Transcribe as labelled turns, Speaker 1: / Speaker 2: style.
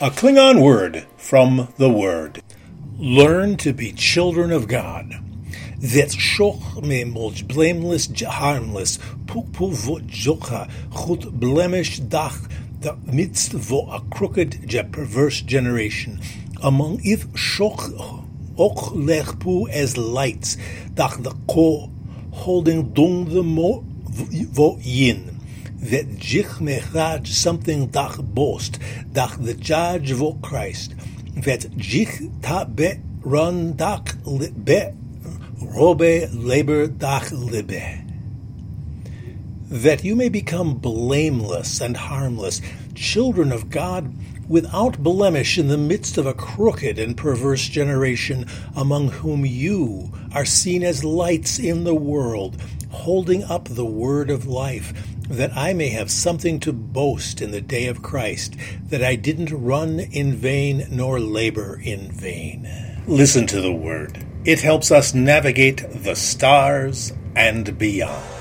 Speaker 1: A Klingon word from the Word. Learn to be children of God. That shoch me mulch blameless, harmless, pukpu vo joka, chut blemish dach, the midst vo a crooked, perverse generation. Among if shoch och lechpu as lights, dach the ko, holding dung the mo vo yin. That jich mechaj something dach boast, dach the judge vo Christ. That jich ta be run dach be robe labor dach libe. That you may become blameless and harmless, children of God, without blemish in the midst of a crooked and perverse generation, among whom you are seen as lights in the world, holding up the word of life, that I may have something to boast in the day of Christ, that I didn't run in vain nor labor in vain. Listen to the word. It helps us navigate the stars and beyond.